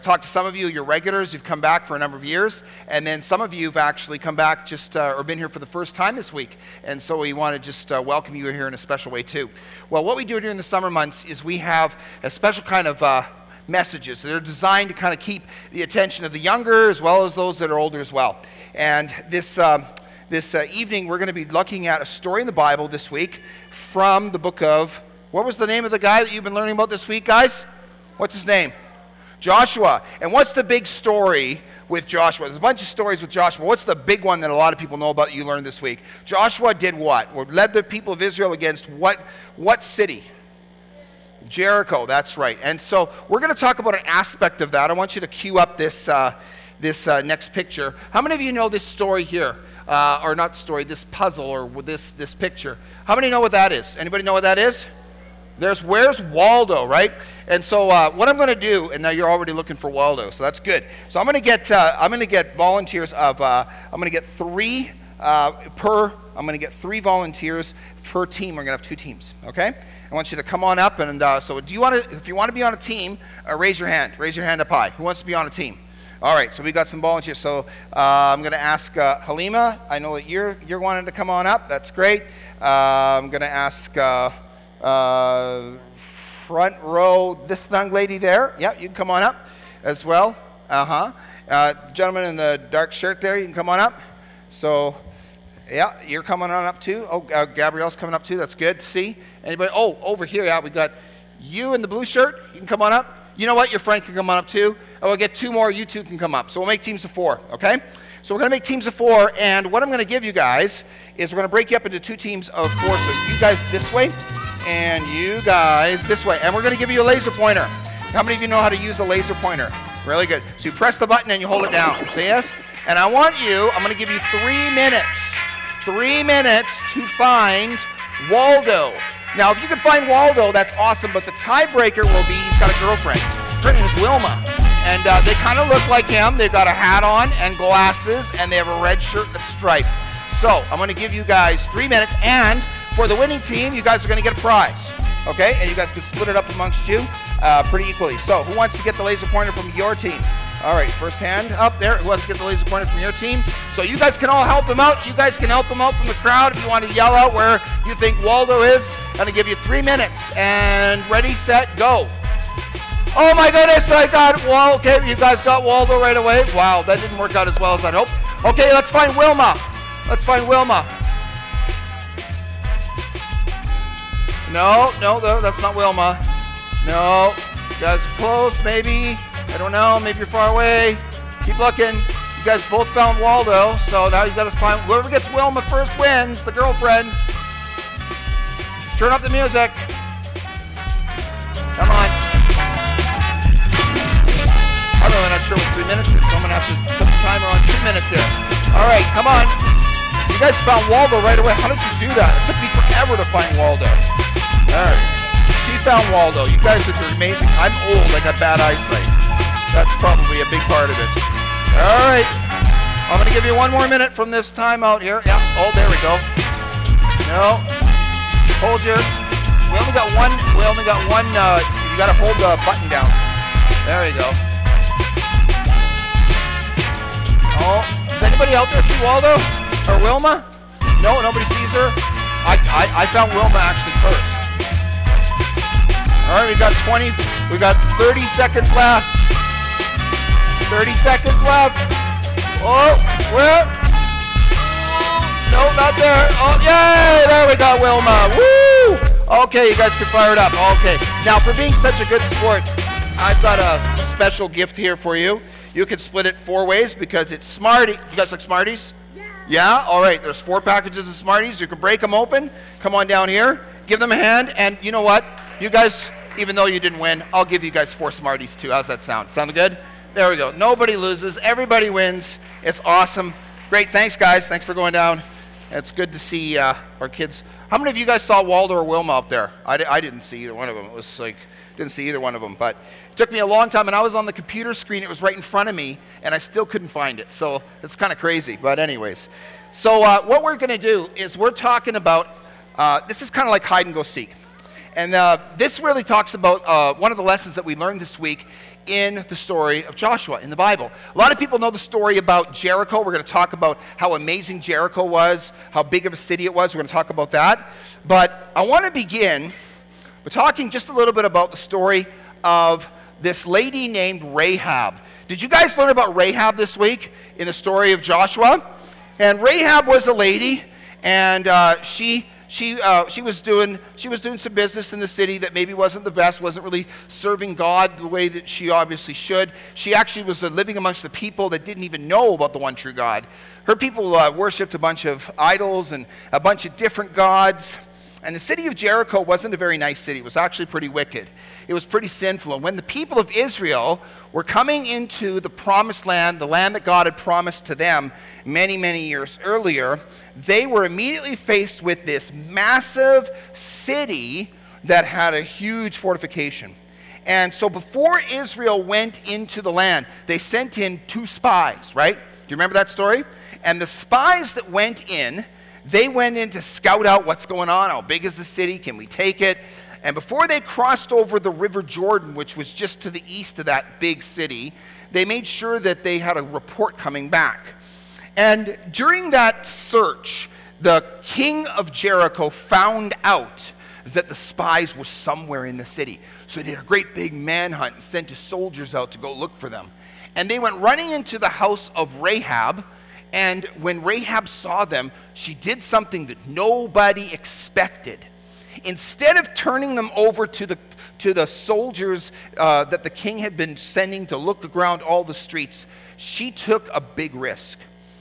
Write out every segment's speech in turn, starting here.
Talk to some of you, you're regulars, you've come back for a number of years, and then some of you have actually come back just or been here for the first time this week, and so we want to just welcome you here in a special way too. Well, what we do during the summer months is we have a special kind of messages. They're designed to kind of keep the attention of the younger as well as those that are older as well. And this evening we're going to be looking at a story in the Bible this week from the book of, what was the name of the guy that you've been learning about this week, guys? What's his name? Joshua. And what's the big story with Joshua? There's a bunch of stories with Joshua. What's the big one that a lot of people know about that you learned this week? Joshua did what? Or led the people of Israel against what city? Jericho, that's right. And so we're going to talk about an aspect of that. I want you to cue up this next picture. How many of you know this story here? Or not story, this puzzle or this picture. How many know what that is? Anybody know what that is? Where's Waldo, right? And so what I'm going to do, and now you're already looking for Waldo, so that's good. So I'm going to get volunteers of I'm going to get three volunteers per team. We're going to have two teams, okay? I want you to come on up, and so if you want to be on a team, raise your hand. Raise your hand up high. Who wants to be on a team? All right, so we got some volunteers. So I'm going to ask Halima. I know that you're wanting to come on up. That's great. I'm going to ask front row, this young lady there. Yeah, you can come on up as well. Gentleman in the dark shirt there, you can come on up. So, yeah, you're coming on up too. Oh, Gabrielle's coming up too. That's good to see. Anybody? Oh, over here, yeah, we got you in the blue shirt. You can come on up. You know what? Your friend can come on up too. And we'll get two more. You two can come up. So we'll make teams of four, okay? So we're going to make teams of four, and what I'm going to give you guys is we're going to break you up into two teams of four. So you guys this way, and you guys this way. And we're going to give you a laser pointer. How many of you know how to use a laser pointer? Really good. So you press the button and you hold it down. Say yes? And I'm going to give you 3 minutes. 3 minutes to find Waldo. Now, if you can find Waldo, that's awesome, but the tiebreaker will be he's got a girlfriend. Her name is Wilma. And they kind of look like him. They've got a hat on and glasses, and they have a red shirt that's striped. So I'm going to give you guys 3 minutes, and for the winning team, you guys are going to get a prize, okay? And you guys can split it up amongst you pretty equally. So who wants to get the laser pointer from your team? All right, first hand up there. Who wants to get the laser pointer from your team? So you guys can all help them out. You guys can help them out from the crowd if you want to yell out where you think Waldo is. I'm going to give you 3 minutes. And ready, set, go. Oh my goodness, I got Waldo. Okay, you guys got Waldo right away. Wow, that didn't work out as well as I'd hoped. Okay, let's find Wilma. Let's find Wilma. No, that's not Wilma. No, you guys are close, maybe. I don't know, maybe you're far away. Keep looking. You guys both found Waldo, so now you got to find, whoever gets Wilma first wins, the girlfriend. Turn up the music. Come on. I'm really not sure what 3 minutes is, so I'm going to have to put the timer on 2 minutes here. All right, come on. You guys found Waldo right away. How did you do that? It took me forever to find Waldo. All right. She found Waldo. You guys are amazing. I'm old. I got bad eyesight. That's probably a big part of it. All right. I'm going to give you 1 more minute from this time out here. Yeah. Oh, there we go. No. Hold your... We only got one. You got to hold the button down. There you go. Oh. Does anybody out there see Waldo? Or Wilma? No, nobody sees her? I found Wilma actually first. All right, we got 30 seconds left. 30 seconds left. Oh, where? No, not there. Oh, yay! There we go, Wilma. Woo! Okay, you guys can fire it up. Okay. Now, for being such a good sport, I've got a special gift here for you. You can split it 4 ways because it's Smarties. You guys like Smarties? Yeah? All right, there's 4 packages of Smarties. You can break them open. Come on down here. Give them a hand. And you know what? You guys, even though you didn't win, I'll give you guys 4 Smarties too. How's that sound? Sound good? There we go. Nobody loses. Everybody wins. It's awesome. Great. Thanks, guys. Thanks for going down. It's good to see our kids. How many of you guys saw Waldo or Wilma up there? I didn't see either one of them. It was like, didn't see either one of them. But it took me a long time, and I was on the computer screen. It was right in front of me, and I still couldn't find it. So it's kind of crazy. But anyways. So what we're going to do is we're talking about, this is kind of like hide and go seek. And this really talks about one of the lessons that we learned this week in the story of Joshua in the Bible. A lot of people know the story about Jericho. We're going to talk about how amazing Jericho was, how big of a city it was. We're going to talk about that. But I want to begin by talking just a little bit about the story of this lady named Rahab. Did you guys learn about Rahab this week in the story of Joshua? And Rahab was a lady, and she was doing some business in the city that maybe wasn't the best, wasn't really serving God the way that she obviously should. She actually was living amongst the people that didn't even know about the one true God. Her people worshipped a bunch of idols and a bunch of different gods. And the city of Jericho wasn't a very nice city. It was actually pretty wicked. It was pretty sinful. And when the people of Israel were coming into the promised land, the land that God had promised to them many, many years earlier, they were immediately faced with this massive city that had a huge fortification. And so before Israel went into the land, they sent in 2 spies, right? Do you remember that story? And the spies that went in, they went in to scout out what's going on. How big is the city? Can we take it? And before they crossed over the River Jordan, which was just to the east of that big city, they made sure that they had a report coming back. And during that search, the king of Jericho found out that the spies were somewhere in the city. So he did a great big manhunt and sent his soldiers out to go look for them. And they went running into the house of Rahab. And when Rahab saw them, she did something that nobody expected. Instead of turning them over to the soldiers that the king had been sending to look around all the streets, she took a big risk.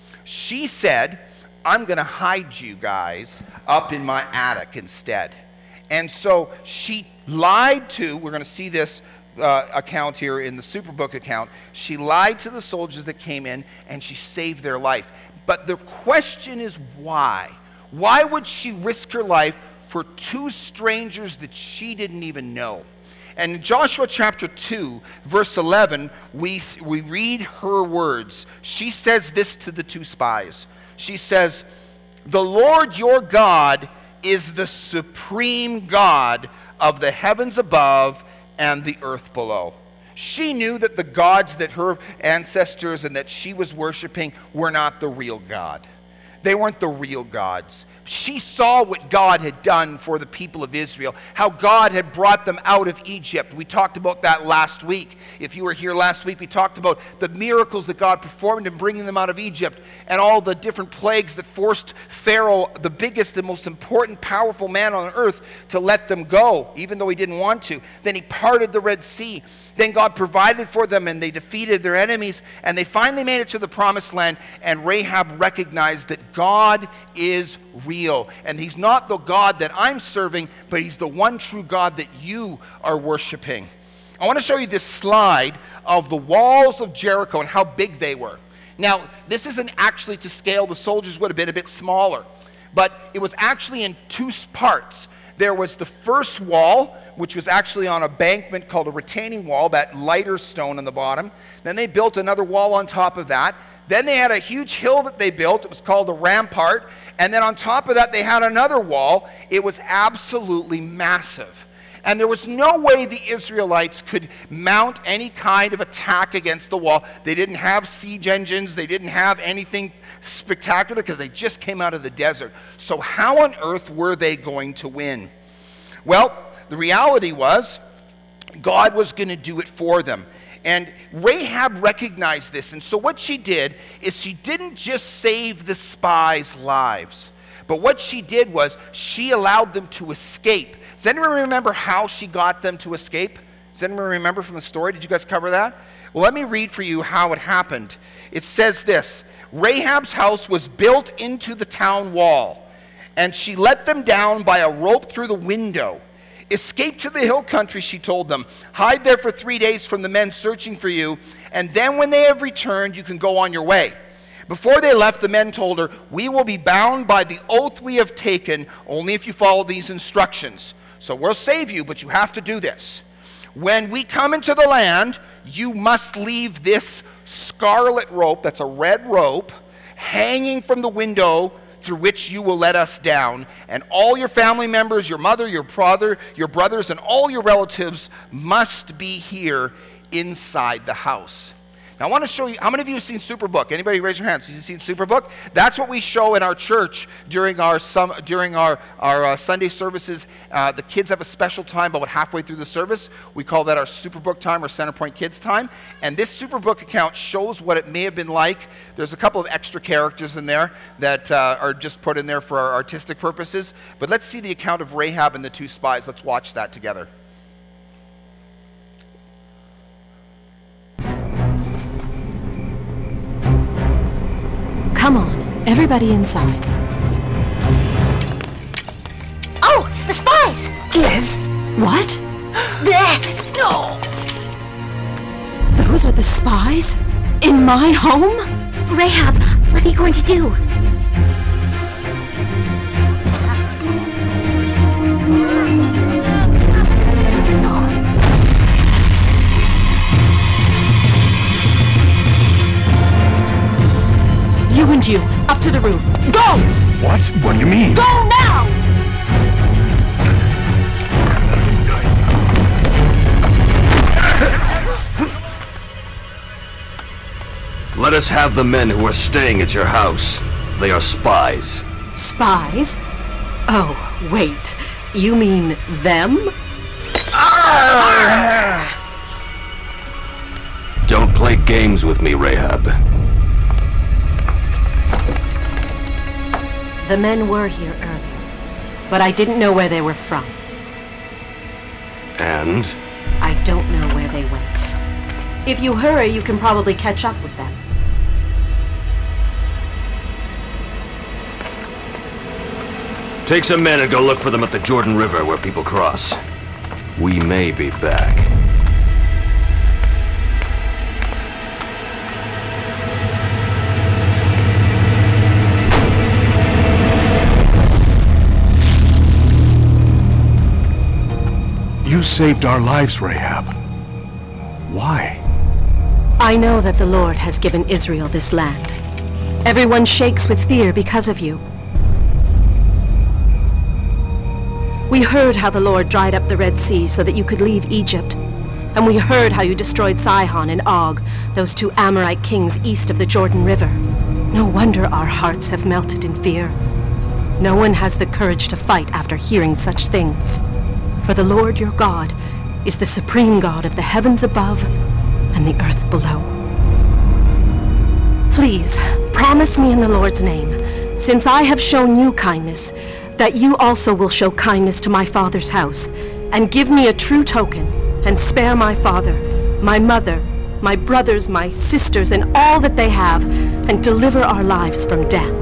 She said, I'm going to hide you guys up in my attic instead. And so she lied to, we're going to see this account here in the Superbook account, she lied to the soldiers that came in and she saved their life. But the question is why? Why would she risk her life for 2 strangers that she didn't even know? And in Joshua chapter 2, verse 11, we read her words. She says this to the 2 spies. She says, "The Lord your God is the supreme God of the heavens above and the earth below." She knew that the gods that her ancestors and that she was worshiping were not the real God. They weren't the real gods. She saw what God had done for the people of Israel, how God had brought them out of Egypt. We talked about that last week. If you were here last week, we talked about the miracles that God performed in bringing them out of Egypt and all the different plagues that forced Pharaoh, the biggest and most important, powerful man on earth, to let them go, even though he didn't want to. Then he parted the Red Sea. Then God provided for them and they defeated their enemies and they finally made it to the promised land, and Rahab recognized that God is real. And he's not the God that I'm serving, but he's the one true God that you are worshiping. I want to show you this slide of the walls of Jericho and how big they were. Now, this isn't actually to scale. The soldiers would have been a bit smaller, but it was actually in 2 parts. There was the first wall, which was actually on a bankment called a retaining wall, that lighter stone on the bottom. Then they built another wall on top of that. Then they had a huge hill that they built. It was called a rampart. And then on top of that, they had another wall. It was absolutely massive. And there was no way the Israelites could mount any kind of attack against the wall. They didn't have siege engines. They didn't have anything spectacular because they just came out of the desert. So how on earth were they going to win? Well, the reality was God was going to do it for them. And Rahab recognized this. And so what she did is she didn't just save the spies' lives, but what she did was she allowed them to escape. Does anyone remember how she got them to escape? Does anyone remember from the story? Did you guys cover that? Well, let me read for you how it happened. It says this: Rahab's house was built into the town wall, and she let them down by a rope through the window. Escape to the hill country, she told them. Hide there for 3 days from the men searching for you, and then when they have returned, you can go on your way. Before they left, the men told her, we will be bound by the oath we have taken only if you follow these instructions. So we'll save you, but you have to do this. When we come into the land, you must leave this scarlet rope, that's a red rope, hanging from the window through which you will let us down, and all your family members, your mother, your brother, your brothers, and all your relatives must be here inside the house. Now I want to show you, how many of you have seen Superbook? Anybody raise your hands? Have you seen Superbook? That's what we show in our church during our Sunday services. The kids have a special time about halfway through the service. We call that our Superbook time or Centerpoint Kids time. And this Superbook account shows what it may have been like. There's a couple of extra characters in there that are just put in there for our artistic purposes. But let's see the account of Rahab and the two spies. Let's watch that together. Come on, everybody inside. Oh, the spies! Liz! What? No! Those are the spies? In my home? Rahab, what are you going to do? You and you, up to the roof. Go! What? What do you mean? Go now! Let us have the men who are staying at your house. They are spies. Spies? Oh, wait. You mean them? Don't play games with me, Rahab. The men were here earlier, but I didn't know where they were from. And? I don't know where they went. If you hurry, you can probably catch up with them. Take some men and go look for them at the Jordan River where people cross. We may be back. You saved our lives, Rahab. Why? I know that the Lord has given Israel this land. Everyone shakes with fear because of you. We heard how the Lord dried up the Red Sea so that you could leave Egypt. And we heard how you destroyed Sihon and Og, those two Amorite kings east of the Jordan River. No wonder our hearts have melted in fear. No one has the courage to fight after hearing such things. For the Lord your God is the supreme God of the heavens above and the earth below. Please, promise me in the Lord's name, since I have shown you kindness, that you also will show kindness to my father's house, and give me a true token, and spare my father, my mother, my brothers, my sisters, and all that they have, and deliver our lives from death.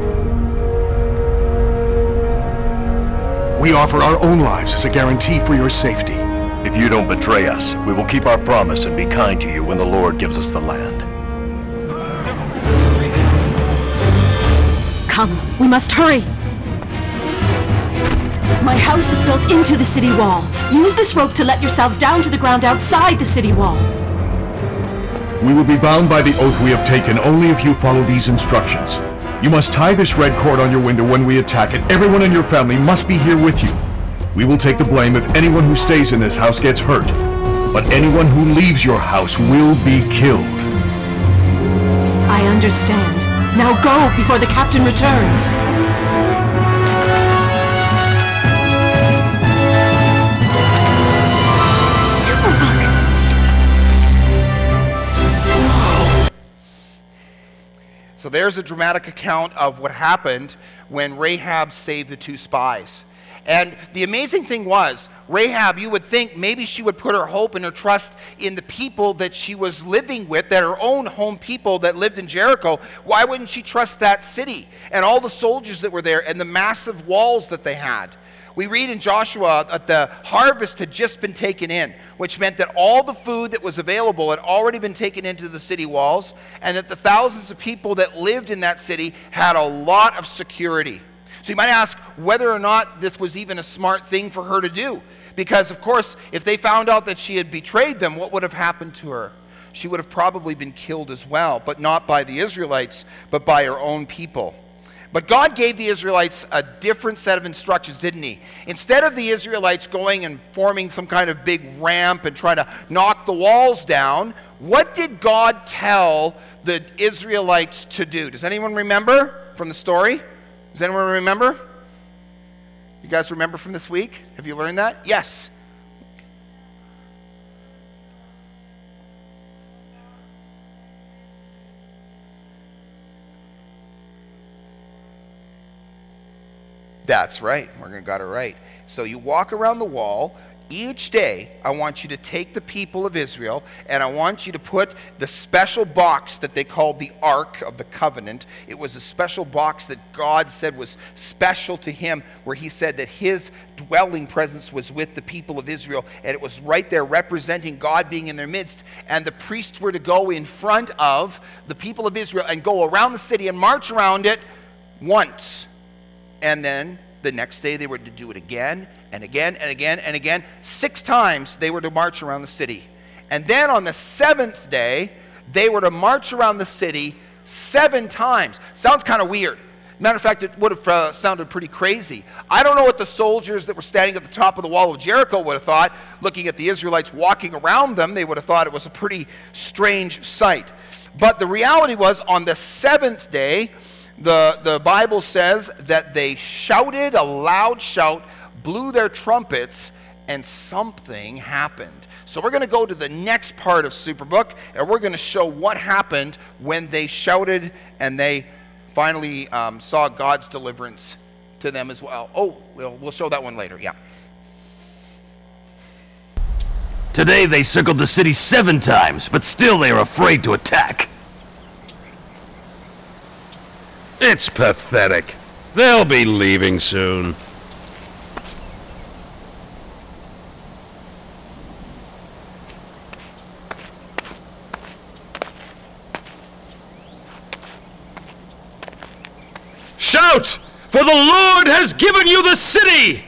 We offer our own lives as a guarantee for your safety. If you don't betray us, we will keep our promise and be kind to you when the Lord gives us the land. Come, we must hurry. My house is built into the city wall. Use this rope to let yourselves down to the ground outside the city wall. We will be bound by the oath we have taken only if you follow these instructions. You must tie this red cord on your window when we attack, and everyone in your family must be here with you. We will take the blame if anyone who stays in this house gets hurt. But anyone who leaves your house will be killed. I understand. Now go before the captain returns. So there's a dramatic account of what happened when Rahab saved the two spies. And the amazing thing was, Rahab, you would think maybe she would put her hope and her trust in the people that she was living with, that her own home people that lived in Jericho. Why wouldn't she trust that city and all the soldiers that were there and the massive walls that they had? We read in Joshua that the harvest had just been taken in, which meant that all the food that was available had already been taken into the city walls, and that the thousands of people that lived in that city had a lot of security. So you might ask whether or not this was even a smart thing for her to do. Because, of course, if they found out that she had betrayed them, what would have happened to her? She would have probably been killed as well, but not by the Israelites, but by her own people. But God gave the Israelites a different set of instructions, didn't he? Instead of the Israelites going and forming some kind of big ramp and trying to knock the walls down, what did God tell the Israelites to do? Does anyone remember from the story? Does anyone remember? You guys remember from this week? Have you learned that? Yes. That's right. Morgan got it right. So you walk around the wall. Each day, I want you to take the people of Israel, and I want you to put the special box that they called the Ark of the Covenant. It was a special box that God said was special to him, where he said that his dwelling presence was with the people of Israel, and it was right there representing God being in their midst. And the priests were to go in front of the people of Israel and go around the city and march around it once. And then the next day they were to do it again and again and again and again. 6 times they were to march around the city. And then on the 7th day, they were to march around the city 7 times. Sounds kind of weird. Matter of fact, it would have sounded pretty crazy. I don't know what the soldiers that were standing at the top of the wall of Jericho would have thought. Looking at the Israelites walking around them, they would have thought it was a pretty strange sight. But the reality was, on the 7th day, the Bible says that they shouted a loud shout, blew their trumpets, and something happened. So we're going to go to the next part of Superbook, and we're going to show what happened when they shouted and they finally saw God's deliverance to them as well. Oh, we'll show that one later, yeah. Today they circled the city 7 times, but still they are afraid to attack. It's pathetic. They'll be leaving soon. Shout! For the Lord has given you the city!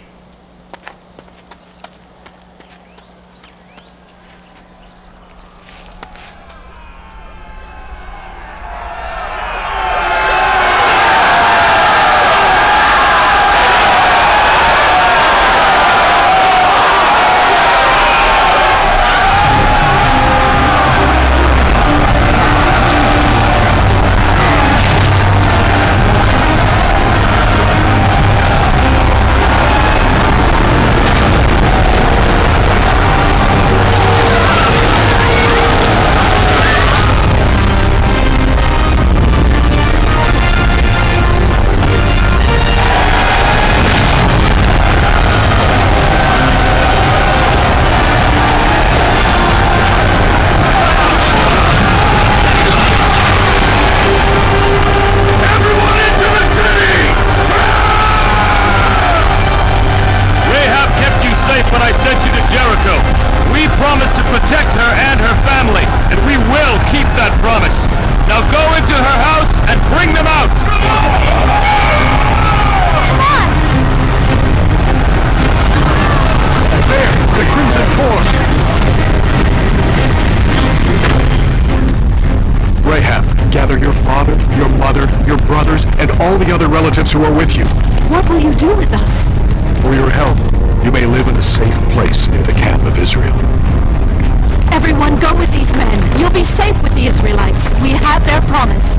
Who are with you. What will you do with us? For your help, you may live in a safe place near the camp of Israel. Everyone go with these men. You'll be safe with the Israelites. We had their promise.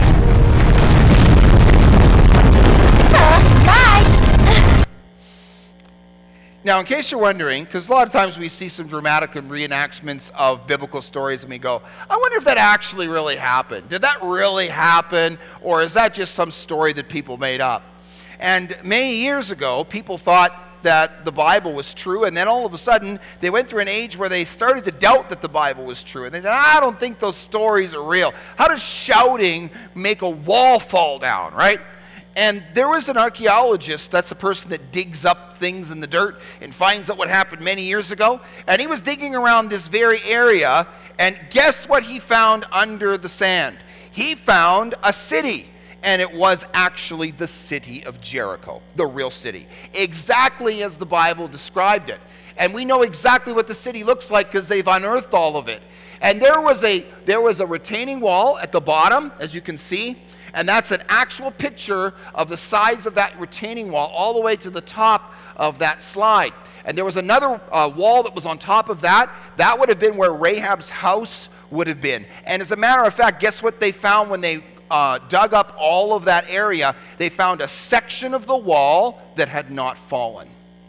Guys! Now, in case you're wondering, because a lot of times we see some dramatic reenactments of biblical stories and we go, I wonder if that actually really happened. Did that really happen? Or is that just some story that people made up? And many years ago, people thought that the Bible was true, and then all of a sudden, they went through an age where they started to doubt that the Bible was true. And they said, I don't think those stories are real. How does shouting make a wall fall down, right? And there was an archaeologist, that's a person that digs up things in the dirt and finds out what happened many years ago. And he was digging around this very area, and guess what he found under the sand? He found a city, and it was actually the city of Jericho, the real city, exactly as the Bible described it. And we know exactly what the city looks like because they've unearthed all of it. And there was a retaining wall at the bottom, as you can see. And that's an actual picture of the size of that retaining wall all the way to the top of that slide. And there was another wall that was on top of that. That would have been where Rahab's house would have been. And as a matter of fact, guess what they found when they dug up all of that area? They found a section of the wall that had not fallen.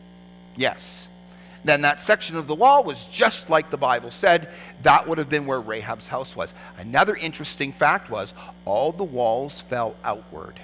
Yes. Then that section of the wall was just like the Bible said. That would have been where Rahab's house was. Another interesting fact was all the walls fell outward.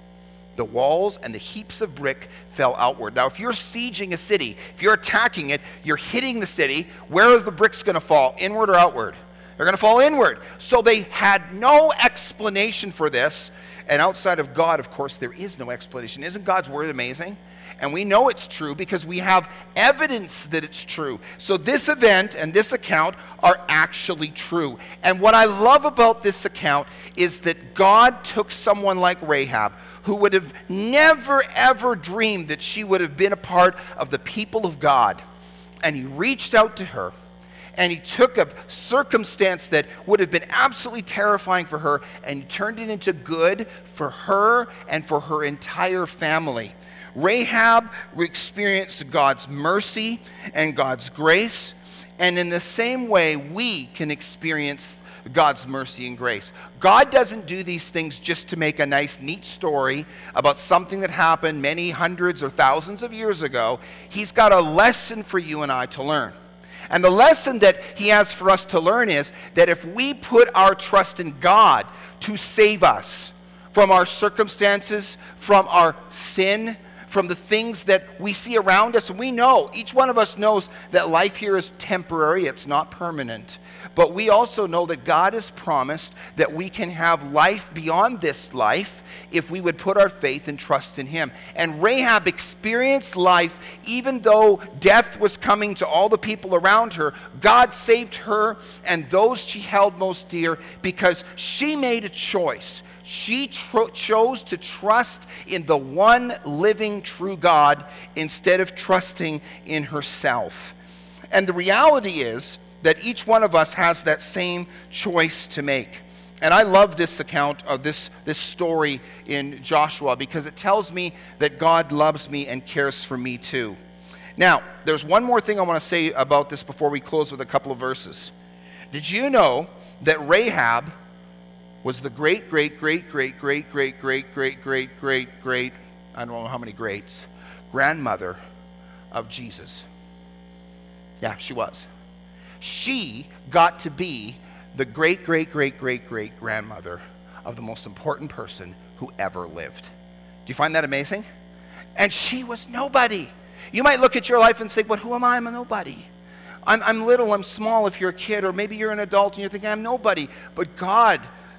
The walls and the heaps of brick fell outward. Now, if you're sieging a city, if you're attacking it, you're hitting the city, where are the bricks going to fall? Inward or outward? They're going to fall inward. So they had no explanation for this. And outside of God, of course, there is no explanation. Isn't God's word amazing? And we know it's true because we have evidence that it's true. So this event and this account are actually true. And what I love about this account is that God took someone like Rahab, who would have never ever dreamed that she would have been a part of the people of God. And he reached out to her, and he took a circumstance that would have been absolutely terrifying for her, and he turned it into good for her and for her entire family. Rahab experienced God's mercy and God's grace, and in the same way we can experience God's mercy and grace. God doesn't do these things just to make a nice, neat story about something that happened many hundreds or thousands of years ago. He's got a lesson for you and I to learn. And the lesson that he has for us to learn is that if we put our trust in God to save us from our circumstances, from our sin, from the things that we see around us, and we know, each one of us knows that life here is temporary, it's not permanent. But we also know that God has promised that we can have life beyond this life if we would put our faith and trust in him. And Rahab experienced life even though death was coming to all the people around her. God saved her and those she held most dear because she made a choice. She chose to trust in the one living true God instead of trusting in herself. And the reality is that each one of us has that same choice to make. And I love this account of this story in Joshua because it tells me that God loves me and cares for me too. Now, there's one more thing I want to say about this before we close with a couple of verses. Did you know that Rahab was the great, I don't know how many greats, grandmother of Jesus? Yeah, she was. She got to be the great grandmother of the most important person who ever lived. Do you find that amazing? And she was nobody. You might look at your life and say, but who am I? I'm a nobody. I'm little, I'm small if you're a kid, or maybe you're an adult and you're thinking, I'm nobody. But God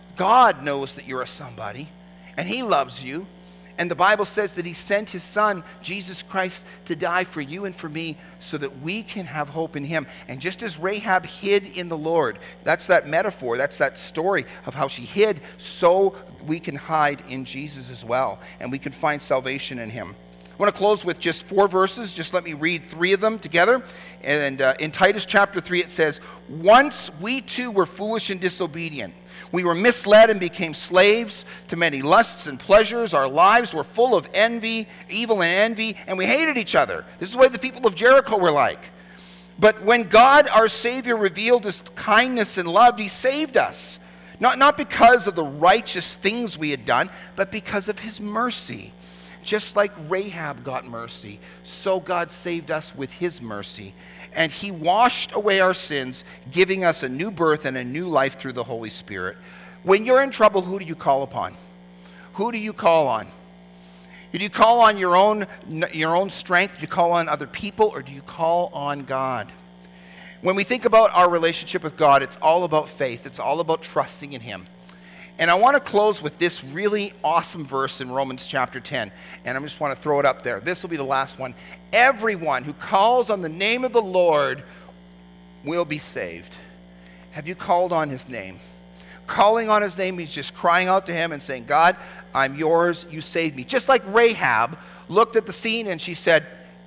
knows that you're a somebody, and he loves you. And the Bible says that he sent his son, Jesus Christ, to die for you and for me so that we can have hope in him. And just as Rahab hid in the Lord, that's that metaphor, that's that story of how she hid, so we can hide in Jesus as well, and we can find salvation in him. I want to close with just 4 verses. Just let me read 3 of them together. And in Titus chapter 3 it says, "Once we too were foolish and disobedient. We were misled and became slaves to many lusts and pleasures. Our lives were full of envy, evil and envy, and we hated each other." This is the way the people of Jericho were like. "But when God, our Savior, revealed his kindness and love, he saved us. Not because of the righteous things we had done, but because of his mercy. Just like Rahab got mercy, so God saved us with his mercy. And he washed away our sins, giving us a new birth and a new life through the Holy Spirit." When you're in trouble, who do you call upon? Who do you call on? Do you call on your own strength? Do you call on other people? Or do you call on God? When we think about our relationship with God, it's all about faith. It's all about trusting in him. And I want to close with this really awesome verse in Romans chapter 10. And I just want to throw it up there. This will be the last one. "Everyone who calls on the name of the Lord will be saved." Have you called on his name? Calling on his name means just crying out to him and saying, "God, I'm yours, you saved me." Just like Rahab looked at the scene and she said,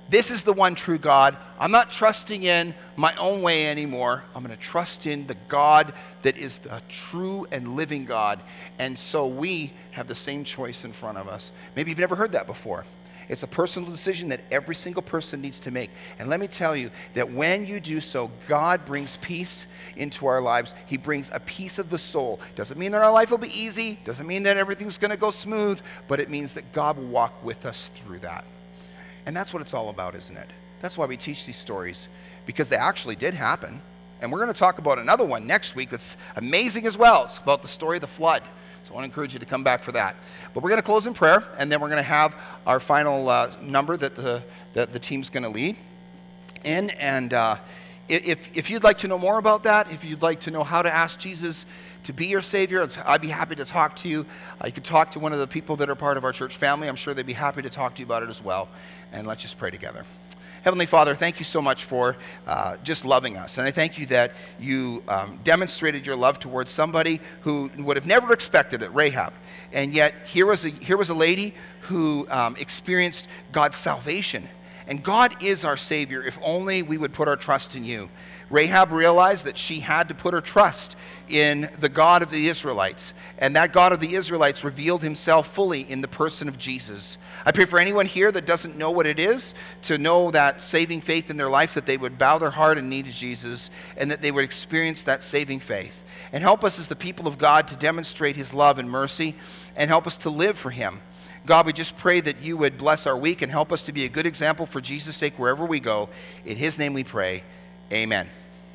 this is the one true God. I'm not trusting in my own way anymore. I'm going to trust in the God that is the true and living God. And so we have the same choice in front of us. Maybe you've never heard that before. It's a personal decision that every single person needs to make. And let me tell you that when you do so, God brings peace into our lives. He brings a peace of the soul. Doesn't mean that our life will be easy. Doesn't mean that everything's going to go smooth. But it means that God will walk with us through that. And that's what it's all about, isn't it? That's why we teach these stories, because they actually did happen. And we're going to talk about another one next week that's amazing as well. It's about the story of the flood. So I want to encourage you to come back for that. But we're going to close in prayer, and then we're going to have our final number that the team's going to lead in. And if you'd like to know more about that, if you'd like to know how to ask Jesus to be your Savior, I'd be happy to talk to you. You could talk to one of the people that are part of our church family. I'm sure they'd be happy to talk to you about it as well. And let's just pray together. Heavenly Father, thank you so much for just loving us. And I thank you that you demonstrated your love towards somebody who would have never expected it, Rahab. And yet here was a lady who experienced God's salvation. And God is our Savior if only we would put our trust in you. Rahab realized that she had to put her trust in the God of the Israelites. And that God of the Israelites revealed himself fully in the person of Jesus. I pray for anyone here that doesn't know what it is to know that saving faith in their life, that they would bow their heart in need of Jesus, and that they would experience that saving faith. And help us as the people of God to demonstrate his love and mercy, and help us to live for him. God, we just pray that you would bless our week and help us to be a good example for Jesus' sake wherever we go. In his name we pray. Amen.